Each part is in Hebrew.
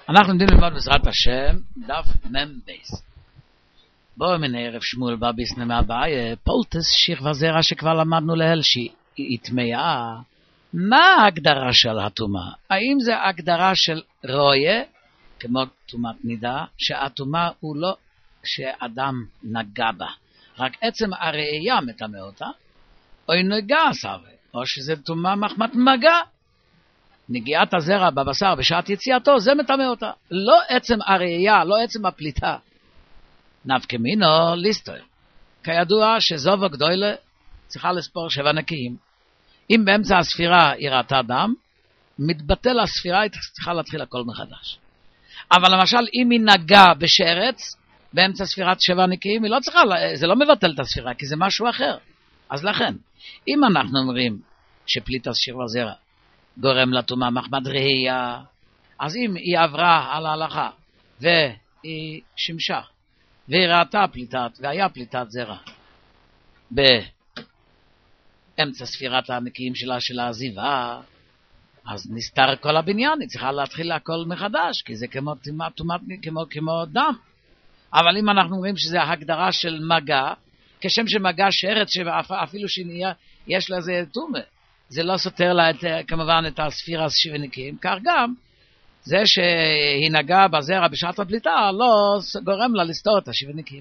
אנחנו יודעים ללמוד בעזרת השם דף מ"ב. בואו מן ערב שמואל בא ביסנה מהבעיה פולטס שיר וזרע שכבר למדנו להל שהיא טמאה. מה ההגדרה של הטומאה? האם זה הגדרה של רויה כמו טומאת נידה, שהטומאה הוא לא שאדם נגע בה, רק עצם הראייה מטמא אותה, או נגע סבא, או שזה טומאה מחמת מגע, נגיעת הזרע בבשר בשעת יציאתו, זה מטמא אותה. לא עצם הראייה, לא עצם הפליטה. נפקמינו ליסטר. כידוע שזובה גדולה צריכה לספור 7 נקיים. אם באמצע הספירה היא ראתה דם, מתבטל הספירה, היא צריכה להתחיל הכל מחדש. אבל למשל, אם היא נגעה בשרץ, באמצע ספירת 7 נקיים, היא לא צריכה, זה לא מבטל את הספירה, כי זה משהו אחר. אז לכן, אם אנחנו אומרים שפליטת שיר וזרע גורם לטומאה מחמת ראייה, אז אם היא עברה על ההלכה והיא שימשה והיא ראתה פליטת והיה פליטת זרע באמצע ספירת הנקיים שלה של העזיבה, אז נסתר כל הבניין, היא צריכה להתחיל הכל מחדש, כי זה כמו דם. אבל אם אנחנו אומרים שזה ההגדרה של מגע, כשם שמגע שרץ שאפילו שיש לה זה טומאה, זה לא סותר לה כמובן את הספירה 7 נקיים, כך גם זה שהיא נגעה בזרע בשעת הפליטה לא גורם לה לסתור את 7 נקיים.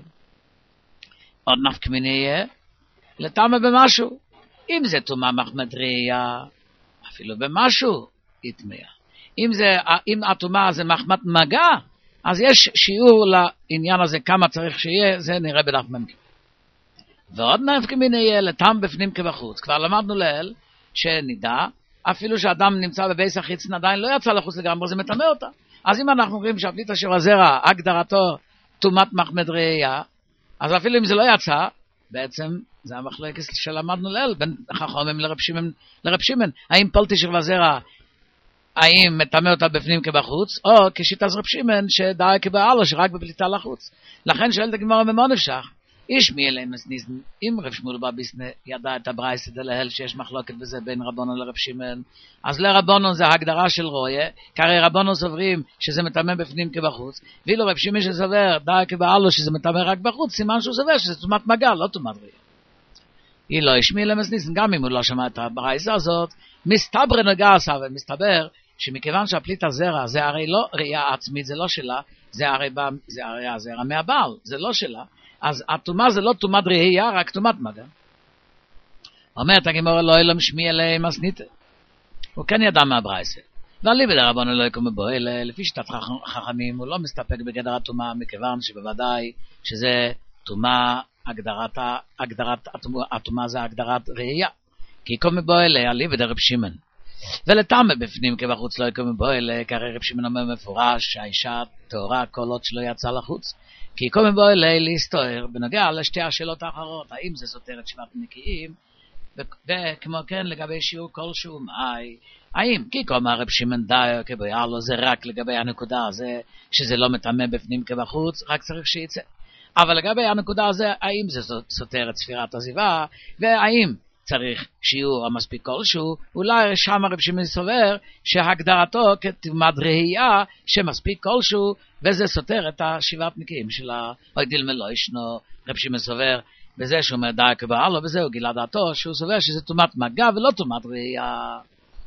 עוד נפקמיני יהיה לטמא במשהו. אם זה טומאה מחמת ראייה, אפילו במשהו היא טמאה. אם הטומאה זה מחמת מגע, אז יש שיעור לעניין הזה כמה צריך שיהיה, זה נראה בדף מ"ג. ועוד נפקמיני יהיה לטמא בפנים כבחוץ. כבר למדנו לאל שנדע, אפילו שאדם נמצא בבייס החיצון עדיין לא יצא לחוץ לגמרי, זה מטמא אותה. אז אם אנחנו אומרים שהפליטה של הזרע, הגדרתו טומאת מחמת ראייה, אז אפילו אם זה לא יצא, בעצם זה המחלוקת שלמדנו לאל, בין חכמים לרב שמעון, האם פליטה של הזרע, האם מטמא אותה בפנים כבחוץ, או כשיטת רב שמעון שדאי כבעלו, שרק בפליטה לחוץ. לכן שואלת הגמרא ממה נפשך? איש מי אליהם ניסן, אם רב שמואל בא ביסנה ידע את הברייתא דלהל שיש מחלוקת בזה בין רבונון לרב שמעון, אז לרבונון זה הגדרה של רויה, כי הרי רבונון סוברים שזה מטמא בפנים כבחוץ, ואילו רב שמעון שסובר די כבעלו שזה מטמא רק בחוץ, סימן שהוא סובר שזה טומאת מגע, לא טומאת ראייה. היא לא איש מי אליהם ניסן, גם אם הוא לא שמע את הברייתא הזאת, מסתבר נגע סבא, מסתבר שמכיוון שהפליט הזרע זה הרי לא ראייה עצמית, זה לא שלה, זה הרי הזרע מהבעל, זה לא שלה. אז הטומאה זה לא טומאת ראייה, רק טומאת מגע. אומרת הגמרא לא אלם שמי אליהם מסנית. הוא כן ידע מהברייתא. ואליבא דרבנן לא יקום בבועל, לפי שיטת חכמים, הוא לא מסתפק בגדר הטומאה, מכיוון שבוודאי שזה טומאה, הגדרת הטומאה זה הגדרת ראייה. כי יקום בבועל, אליבא דרב שמעון. ולטמא בפנים כבחוץ לא יקום בבועל, כי הרי רב שמעון אומר מפורש שהאישה טהורה כל עוד שלא יצא לחוץ. כי יקום בבועל להסתור בנוגע לשתי השאלות האחרות, האם זה סותר את 7 נקיים, וכמו כן לגבי שיעור כלשהו, האם כי יקום הרב שמעון דיו כבעלו זה רק לגבי הנקודה הזה, שזה לא מטמא בפנים כבחוץ, רק צריך שיצא. אבל לגבי הנקודה הזה, האם זה סותר את ספירת עזיבה, והאם צריך שיעור המספיק כלשהו, אולי שם הרב שמעון סובר שהגדרתו כטומאת ראייה שמספיק כלשהו, וזה סותר את 7 נקיים של האוידיל מלא ישנו. רב שמעון סובר בזה שהוא אומר די כבעלו, וזהו גילה דעתו שהוא סובר שזה טומאת מגע ולא טומאת ראייה.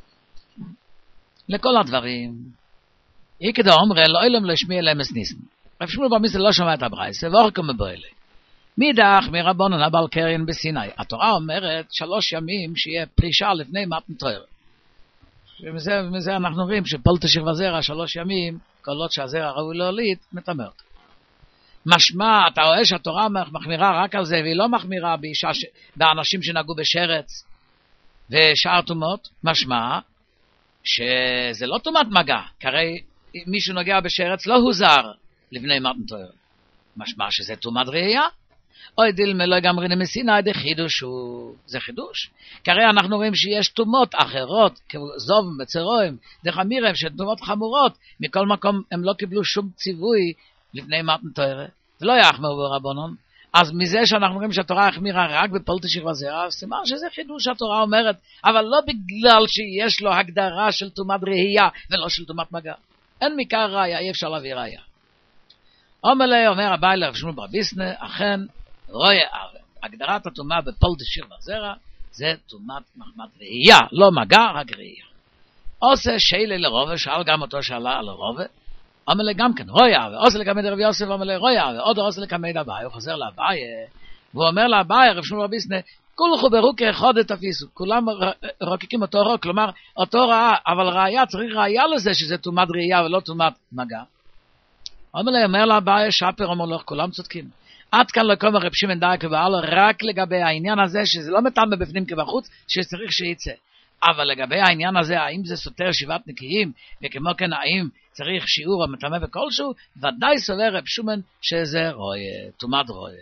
לכל הדברים יקדא אומרה לא אילם לא ישמיע להם מסניסן. רב שמואל בר מיסטר לא שמע את הברייתא ואורקום מבועלה. מידך מרבונן הבעל קריין בסיני. התורה אומרת 3 ימים שיהיה פרישה לפני מתן תורה. ומזה אנחנו רואים שפליטה של הזרע 3 ימים, כל עוד שהזרע ראוי להוליד, מטמא אותו. משמע, אתה רואה שהתורה מחמירה רק על זה, והיא לא מחמירה באנשים שנגעו בשרץ ושאר טומאות. משמע שזה לא טומאת מגע, כי הרי מישהו נוגע בשרץ לא הוזר לפני מתן תורה. משמע שזה טומאת ראייה. אוי דילמה לא גמרי מסיני דה חידוש זה חידוש. כי הרי אנחנו רואים שיש טומאות אחרות, כזוב מצרויים, דה חמירם, שהן טומאות חמורות, מכל מקום הם לא קיבלו שום ציווי לפני מתן תורה, ולא יחמרו ברבנן. אז מזה שאנחנו רואים שהתורה החמירה רק בפליטה של הזרע, סימן שזה חידוש שהתורה אומרת, אבל לא בגלל שיש לו הגדרה של טומאת ראייה ולא של טומאת מגע. אין מכר ראיה, אי אפשר להביא ראיה. אומר הבעל לרב שמואל בר ביסנה, אכן רואה ערב. הגדרת הטומאה בפול דשיר והזרע, זה טומאת מחמת ראייה, לא מגע, רק ראייה. עושה שאלה לרובה, שאל גם אותו שאלה על הרובה, אומר לי גם כן, רואה ערב, עושה לקמד רב יוסף, אומר לי רואה ערב, עוד עושה לקמד הבאי, הוא חוזר להבאי, והוא אומר להבאי, רב שמואל בר ביסנה, כולכו ברוקי אחד תפיסו, כולם רוקקים אותו רוק, כלומר, אותו רעה, אבל ראייה, צריך ראייה לזה שזה טומאת ראייה ולא טומאת מגע. אומר להבאי, שפר אומר לו, כולם צודקים. עד כאן לקום הרב שמעון דייקה ואלו, רק לגבי העניין הזה, שזה לא מטמא בפנים כבחוץ, שצריך שיצא. אבל לגבי העניין הזה, האם זה סותר שבעת נקיים, וכמו כן, האם צריך שיעור המטמא בכלשהו, ודאי סובר רב שמעון שזה רואה, טומאת רואה.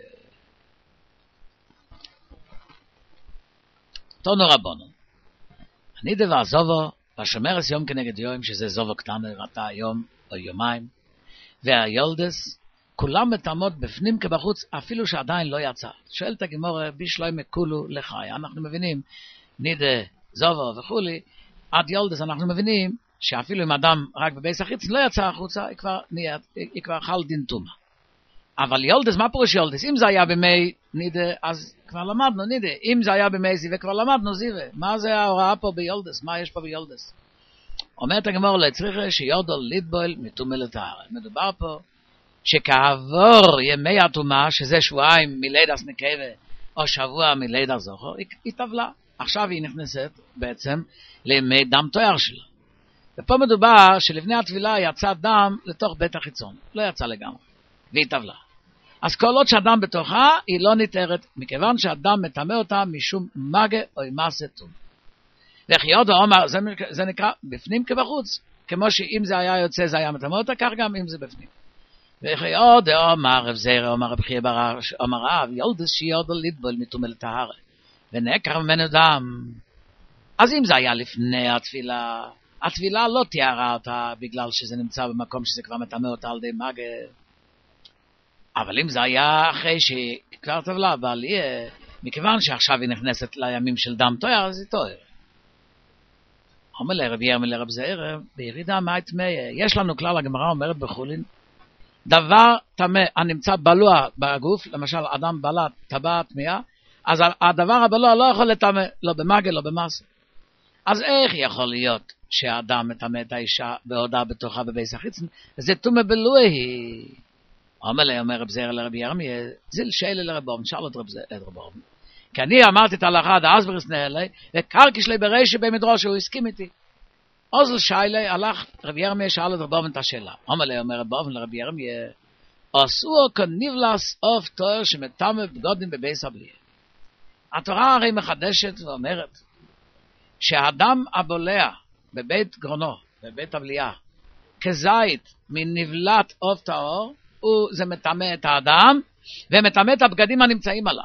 תונו רבונו, אני דבר זובו, והשומרס יום כנגד יום, שזה זובו קטנה, ראתה יום או יומיים, והיולדס, כולם מטמאות בפנים כבחוץ, אפילו שעדיין לא יצא. שואלת הגמרא, בישלוימה כולו לחי. אנחנו מבינים, נידה, זובו וכולי, עד יולדס אנחנו מבינים, שאפילו אם אדם רק בבייס החיצון לא יצא החוצה, היא כבר חל דין טומאה. אבל יולדס, מה פירוש יולדס? אם זה היה במי נידה, אז כבר למדנו נידה. אם זה היה במי זיווה, כבר למדנו זיווה. מה זה ההוראה פה ביולדס? מה יש פה ביולדס? אומרת הגמרא, לצריך שיודו ליטבויל מטומאה לטהרה. מדובר פה שכעבור ימי הטומאה, שזה שבועיים מלידת נקבה, או שבוע מלידת זכר, היא טבלה. עכשיו היא נכנסת בעצם לימי דם תואר שלה. ופה מדובר שלפני הטבילה יצא דם לתוך בית החיצון. לא יצא לגמרי. והיא טבלה. אז כל עוד שהדם בתוכה, היא לא נתארת, מכיוון שהדם מטמא אותה משום מגע או מעשה טומאה. וחיודו אומר, זה נקרא בפנים כבחוץ. כמו שאם זה היה יוצא, זה היה מטמא אותה, כך גם אם זה בפנים. וכי אומר רב זירא, אומר רב חייא בר אומר רב, יולדס שיודו ליטבול מטומאה לטהרה, ונעקר ממנו דם. אז אם זה היה לפני התפילה, התפילה לא תיארה אותה, בגלל שזה נמצא במקום שזה כבר מטמא אותה על ידי מגע. אבל אם זה היה אחרי שהיא כבר טבלה, אבל מכיוון שעכשיו היא נכנסת לימים של דם תואר, אז היא תואר. אומר לרב ירמי לרב זירא, בירידה מהטמאה, יש לנו כלל, הגמרא אומרת בחולין, דבר טמא הנמצא בלוע בגוף, למשל אדם בלע טבעת טמאה, אז הדבר הבלוע לא יכול לטמא, לא במגע, לא במעשה. אז איך יכול להיות שהאדם מטמא את האישה בעודה בתוכה בבייס החיצון, וזה טומאה בלועי? אומר רב זירא לרב ירמי, זיל שאלה לרב אורן, שאל את רב אורן. כי אני אמרתי את ההלכה, דאסברס נהלי, וקרקיש לי ברישי במדרוש, הוא הסכים איתי. אוזל שיילי, הלך רב ירמי, שאל את רב אורן את השאלה. אומר רב אורן לרב ירמי, אסור כניבלס אוף תואר שמטמא בגודים בבייס הבליע. התורה הרי מחדשת ואומרת, שהאדם הבולע בבית גרונו, בבית הבליעה, כזית מנבלת אוף טהור, זה מטמא את האדם, ומטמא את הבגדים הנמצאים עליו.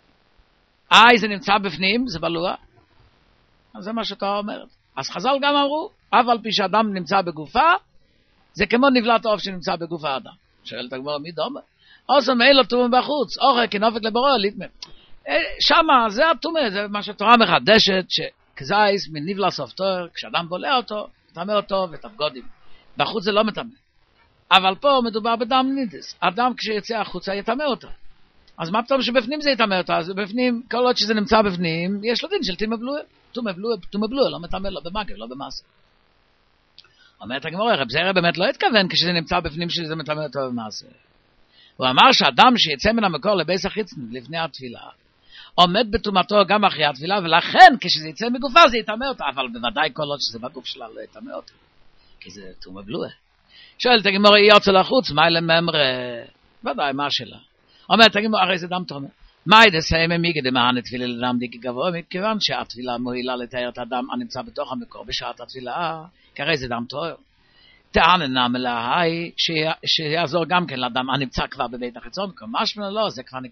זה נמצא בפנים, זה בלוע. אז זה מה שאתה אומרת. אז חז"ל גם אמרו, אף על פי שאדם נמצא בגופה, זה כמו נבלת עוף שנמצא בגוף האדם. שואלת הגמרא, מי דומה? עושה מאילו טומאה בחוץ, אוכל כנופת לבורא, ליטמא. שמה, זה הטומאה, זה מה שהתורה מחדשת, שכזייס מנבלת סוף תואר, כשאדם בולע אותו, מטמא אותו ואת הבגדים. בחוץ זה לא מטמא. אבל פה מדובר בדם נידס. אדם כשיצא החוצה יטמא אותו. אז מה פתאום שבפנים זה יטמא אותו? אז בפנים, כל עוד שזה נמצא בפנים, יש לו דין של טומאה בלוע, לא מטמא, לא במגע, לא במעשה. אומרת הגמרא, רב זירא באמת לא התכוון כשזה נמצא בפנים שזה מטמא אותו במעשה. הוא אמר שאדם שיצא מן המקור לבייס החיצון לפני התפילה, עומד בטומאתו גם אחרי התפילה, ולכן כשזה יצא מגופה זה יטמא אותו, אבל בוודאי כל עוד שזה בגוף שלה לא יטמא אותו, כי זה טומאה בלוע. שואלת הגמרא, יוצא לחוץ, מה אלה ממרא? ודאי, מה שלה? אומרת הגמרא, הרי זה דם טומאה. מה ידסיים מיגי דמהן תפילה לדם דיקי גבוה, מכיוון שהתפילה מועילה לתאר את הדם הנמצא בתוך המקור בשעת התפילה, כרי זה דם טהור. טעננה מלאי שיעזור גם כן לדם הנמצא כבר בבית החיצון, כמשמע לא,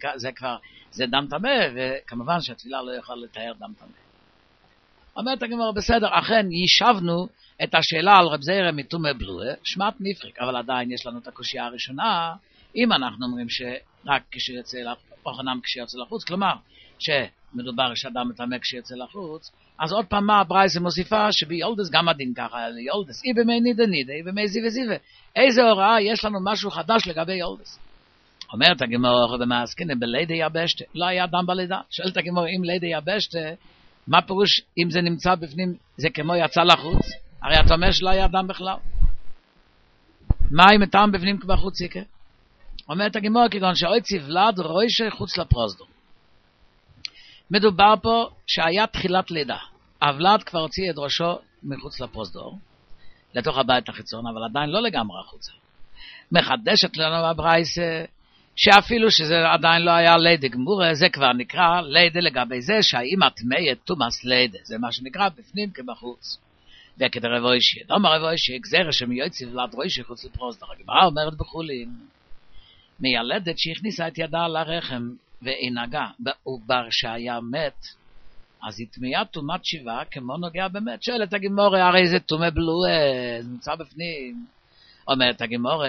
זה דם טמא, וכמובן שהתפילה לא יכולה לתאר דם טמא. אומרת הגמרא, בסדר, אכן יישבנו את השאלה על רב זירא מטומאה בלוע, שמעת נפריק, אבל עדיין יש לנו את הקושיה הראשונה, אם אנחנו אומרים שרק כשיוצא לחוץ, כלומר, מדובר שאדם מתעמק שיוצא לחוץ, אז עוד פעם מה הברייתא מוסיפה שביולדס גם הדין ככה, יולדס, אי במי נידה נידה, אי במי זיווה זיווה. איזה הוראה יש לנו משהו חדש לגבי יולדס? אומרת הגמרא במעסקינא בלידה יבשתא, לא היה אדם בלידה. שואלת הגמרא אם לידה יבשתא, מה פירוש אם זה נמצא בפנים, זה כמו יצא לחוץ? הרי אתה אומר שלא היה אדם בכלל. מה אם הטעם בפנים בחוץ יקה? אומרת הגמרא כגון שאויצי ולד רוישה חוץ לפרוזדור. מדובר פה שהיה תחילת לידה. הוולד כבר הוציא את ראשו מחוץ לפרוזדור, לתוך הבית החיצון, אבל עדיין לא לגמרי החוצה. מחדשת לנו הברייתא שאפילו שזה עדיין לא היה לידה גמורה, זה כבר נקרא לידה לגבי זה שהאמא טמאה תומאס לידה. זה מה שנקרא בפנים כבחוץ. וכדי רבו אישי. דומה רבו אישי, גזירה שמיועצי ולד רוישה חוץ לפרוזדור. הגמרא אומרת בחולין, מיילדת שהכניסה את ידה לרחם והנהגה בעובר שהיה מת, אז היא טמאה טומאת שיבה כמו נוגע במת. שואלת הגמרא, הרי זה טומא בלואה, זה נמצא בפנים. אומרת הגמרא,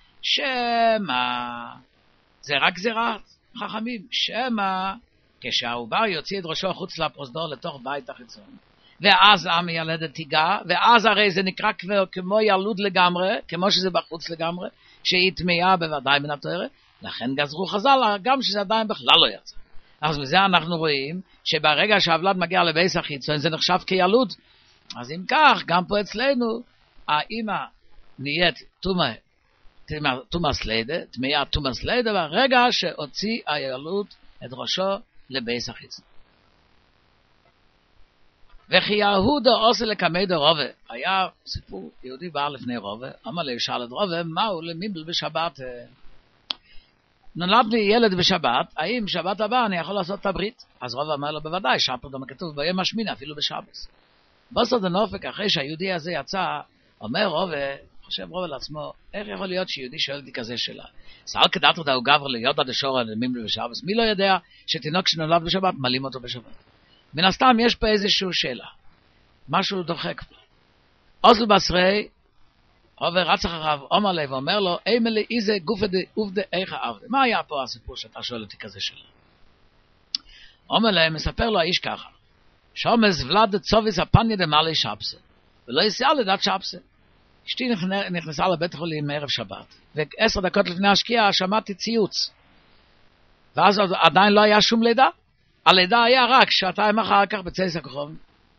שמה, זה רק גזירת חכמים, שמה, כשהעובר יוציא את ראשו חוץ לפרוזדור לתוך בית החיצון, ואז המיילדת תיגע, ואז הרי זה נקרא כמו ילוד לגמרי, כמו שזה בחוץ לגמרי, שהיא טמאה בוודאי מן התורה, לכן גזרו חז"ל גם שזה עדיין בכלל לא יצא. אז מזה אנחנו רואים שברגע שהוולד מגיע לבייס החיצון זה נחשב כילוד. אז אם כך, גם פה אצלנו האמא נהיית תומאס לידה, טמאה תומאס לידה, ברגע שהוציא הילוד את ראשו לבייס החיצון. וכי יהודה עושה לקמי דרובה. היה סיפור, יהודי בא לפני רובה, אמר לי, שאל את רובה, מהו למיבל בשבת? נולד לי ילד בשבת, האם שבת הבא אני יכול לעשות את הברית? אז רובה אמר לו, בוודאי, שפה גם כתוב, ביום השמיני, אפילו בשבס. בסוד הנופק, אחרי שהיהודי הזה יצא, אומר רובה, חושב רובה לעצמו, איך יכול להיות שיהודי שואל לי כזה שאלה? סעל כדעת אותה הוא גבר להיות עד השורה למיבל בשבס. מי לא יודע שתינוק שנולד בשבת, מלים אותו בשבת? מן הסתם יש פה איזושהי שאלה, משהו דוחק פה. אוזל בסרי, עובר רץ אחריו, אומר לי ואומר לו, אימא איזה גופה דה עובדה איך העבדה. מה היה פה הסיפור שאתה שואל אותי כזה שאלה? אומר לי, מספר לו האיש ככה, שומז ולד צוביס הפניה דמלי שבסה, ולא יסיעה לדעת שבסה. אשתי נכנסה לבית החולים מערב שבת, ו10 דקות לפני השקיעה שמעתי ציוץ, ואז עדיין לא היה שום לידה. הלידה היה רק שעתיים אחר כך בצייס הכוכב.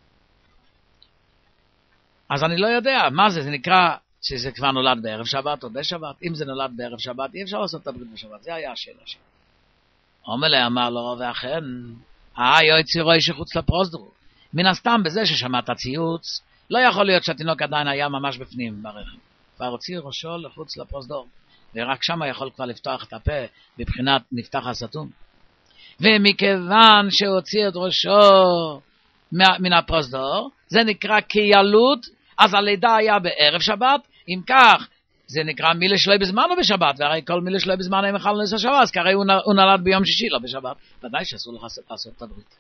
אז אני לא יודע, מה זה? זה נקרא שזה כבר נולד בערב שבת או בשבת? אם זה נולד בערב שבת, אי אפשר לעשות את הברית בשבת. זה היה השאלה שלי. אומר לי, אמר לו, ואכן, יוצא רוישה חוץ לפרוזדור. מן הסתם בזה ששמעת ציוץ, לא יכול להיות שהתינוק עדיין היה ממש בפנים ברחם. כבר הוציא ראשו לחוץ לפרוזדור. ורק שם יכול כבר לפתוח את הפה בבחינת נפתח הסתום. ומכיוון שהוציא את ראשו מן הפרוזדור, זה נקרא כילוד, אז הלידה היה בערב שבת, אם כך, זה נקרא מילה שלא בזמן או בשבת, והרי כל מילה שלא בזמן הם יכולים לעשות שבת, כי הרי הוא נולד ביום שישי, לא בשבת, ודאי שאסור לך לעשות את הברית.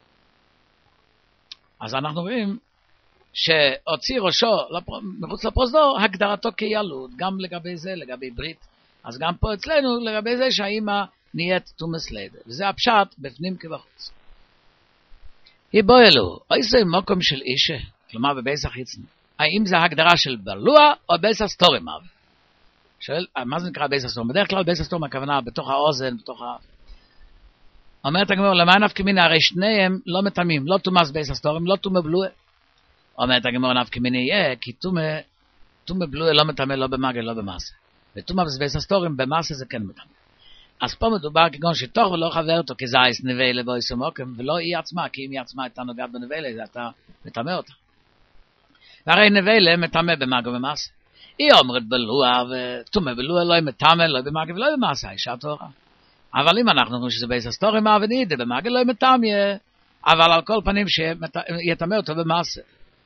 אז אנחנו רואים שהוציא ראשו מחוץ לפרוזדור, הגדרתו כילוד, גם לגבי זה, לגבי ברית, אז גם פה אצלנו, לגבי זה שהאמא נהיית תומאס לידה, וזה הפשט בפנים כבחוץ. היבוא אלו, איזה מקום של אישה, כלומר בבייס החיצון, האם זה הגדרה של בלוע או בייס הסתורם? שואל, מה זה נקרא בייס הסתורם? בדרך כלל בייס הסתורם הכוונה בתוך האוזן, בתוך אומרת הגמרא, למען נפקא מינה, הרי שניהם לא מטמאים, לא תומאס בייס הסתורם, לא תומא בלוע. אומרת הגמרא, נפקא מינה יהיה, כי תומא בלוע לא מטמא, לא במגל, לא במעשה. ותומאס בייס הסתורם, במעשה זה כן מטמא. אז פה מדובר כגון שתוך ולא חבר אותו כזייס נבלה בויס ומוקם, ולא היא עצמה, כי אם היא עצמה הייתה נוגעת בנבלה, זה אתה מטמא אותה. והרי נבלה מטמא במגל ובמעשה. היא אומרת בלוע, ותומא בלוע לא מטמא, לא במגל ולא במעשה, אישה תורה. אבל אם אנחנו רואים שזה בייס הסתורם ונהידה, במגל לא מטמא, אבל על כל פנים שיטמא אותו במעשה.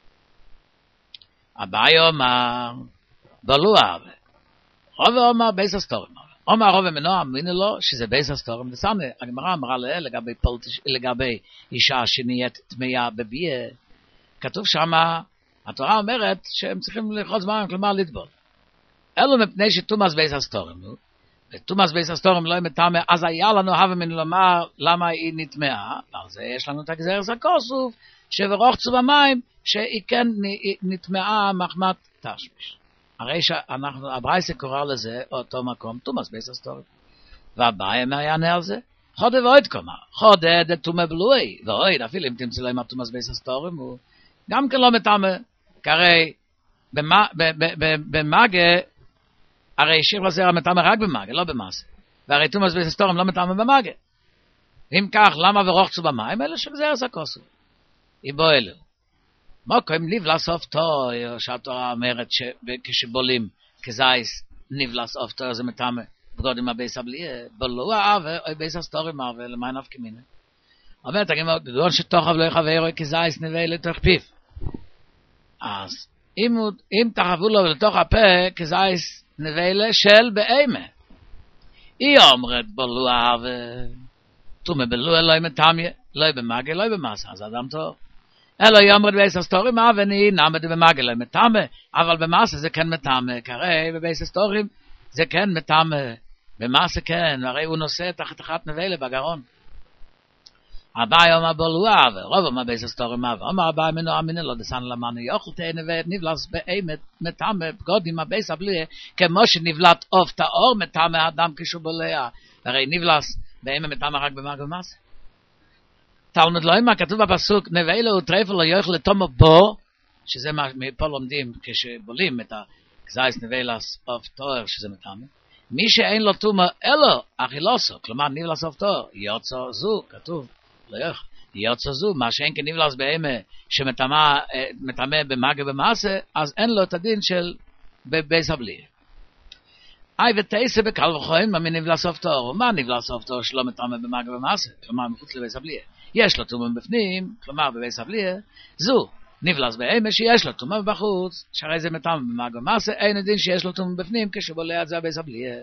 אביי אומר, בלוע, רוב אומר בייס הסתורם. אומר רוב מנוע אמינו לו שזה בייס הסתורם. וסענה, הגמרא אמרה לגבי אישה שנהיית טמאה בביאה, כתוב שמה, התורה אומרת שהם צריכים לאכול זמן, כלומר לטבול. אלו מפני שתומאס בייס הסתורם, ותומאס בייס הסתורם לא מטמא, אז היה לנו הווה מן לומר למה היא נטמעה, ועל זה יש לנו את הגזרס הכוסוף, שברוחצו במים, שהיא כן נטמעה מחמת תשמיש. הרי שאנחנו, הברייסה קורא לזה אותו מקום, תומאס בייס הסתורם. והבאי מה יענה על זה? חודה ואויד קומה, חודה דתומא בלוי, ואויד, אפילו אם תמצא להם התומאס בייס הסתורם, הוא גם כן לא מטמא, כהרי במגה, הרי שיר לזרע מטמא רק במגה, לא במעשה. והרי תומאס בייס הסתורם לא מטמא במגה. אם כך, למה ורוחצו במים? אלה שגזרס הכוסוף. איבו אלו. מוקם נבלס אופתו, שהתורה אומרת שכשבולים כזייס נבלס אופתו, זה מטמא בגודים הבייס הבליה, בולוע אוה, בייס הסתורם אוה, למה נפקא מינה. אומרת, גדול שתוכב לא יחבר כזייס נביא לתוך פיו. אז אם תחבו לו לתוך הפה כזייס נביא של באימה. היא אומרת בולוע אוה, תומא בלוע לא מטמא, לא במגה, לא במעשה, אז אדם טוב. אלא היא אומרת בייס הסתורים, ואני נעמד במגה, לא מטמא, אבל במעשה זה כן מטמא, כהרי בבייס הסתורים זה כן מטמא, במעשה כן, הרי הוא נושא את החתיכת נבלה בגרון. הבאי אומר בולוע, ורוב אומר בייס הסתורים, ואומר הבאי מנו אמינה לא דסן למנו, יאכל תהיה נבלת נבלס באמת מטמא, בגודים הבייס הבליה, כמו שנבלת אוף תאור מטמא אדם כשהוא בולע, הרי נבלס באמת מטמא רק במגה במעשה. תלמוד לא מה כתוב בפסוק נבלה וטרפל לא יאכל לתומו בו, שזה מה מפה לומדים כשבולים את הגזייס נבלס אוף תאור שזה מטמא. מי שאין לו תומה אלו אכילוסו, כלומר נבלס אוף תאור, יוצא זו, כתוב, לא יאכל, יוצא זו, מה שאין כנבלס בהמה שמטמא במגה במעשה, אז אין לו את הדין של בייס הבליה. ותעשה בקל וחיים מה מנבלס אוף תאור, מה נבלס אוף תאור שלא מטמא במגה במעשה, כלומר מחוץ לבייס הבליה. יש לו תומה בפנים, כלומר בבייס הבליה, זו נבלס בהמה שיש לו תומה בחוץ, שהרי זה מטמא במגה במעשה, אין הדין שיש לו תומה בפנים כשבולע את זה הבייס הבליה.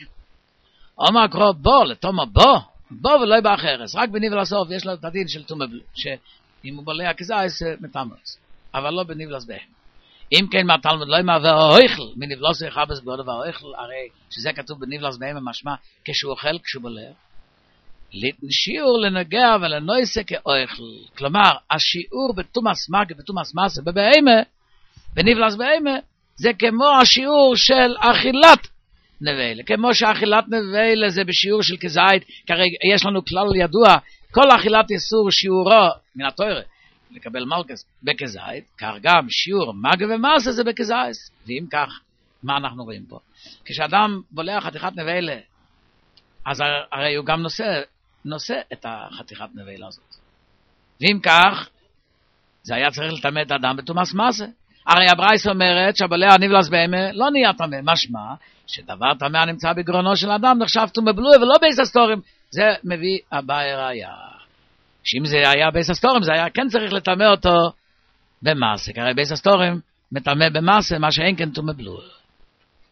אומר קרוא בו, לתומה בו ולא באחרס, רק בנבלס אוף יש לו את הדין של תומה, שאם הוא בולע כזייס מטמא, אבל לא בנבלס בהמה. אם כן מהתלמוד לא ימה והאוכל, מנבלוס יחבס בגודו והאוכל, הרי שזה כתוב בנבלס בהמה משמע, כשהוא אוכל, כשהוא בולע. שיעור לנגע ולנויסה כאוכל, כלומר, השיעור בתומאס מגה, בתומאס מסה, בבהמה, בנבלס בהמה, זה כמו השיעור של אכילת נבלה, כמו שאכילת נבלה זה בשיעור של כזית, כרגע יש לנו כלל ידוע, כל אכילת איסור שיעורו מן התורה, לקבל מלכס בכזית, כך גם שיעור מגה ומסה זה בכזית, ואם כך, מה אנחנו רואים פה? כשאדם בולע חתיכת נבלה, אז הרי הוא גם נושא את החתיכת נבלה הזאת. ואם כך, זה היה צריך לטמא את האדם בתומאס מסה. הרי הברייס אומרת שהבולע נבלס בהמה לא נהיה טמא, משמע שדבר טמא נמצא בגרונו של אדם נחשב טומא בלוי ולא בייס הסתורם. זה מביא הבאי ראיה. שאם זה היה בייס הסתורם, זה היה כן צריך לטמא אותו במסה. כי הרי בייס הסתורם מטמא במסה, מה שאין כן טומא בלוי.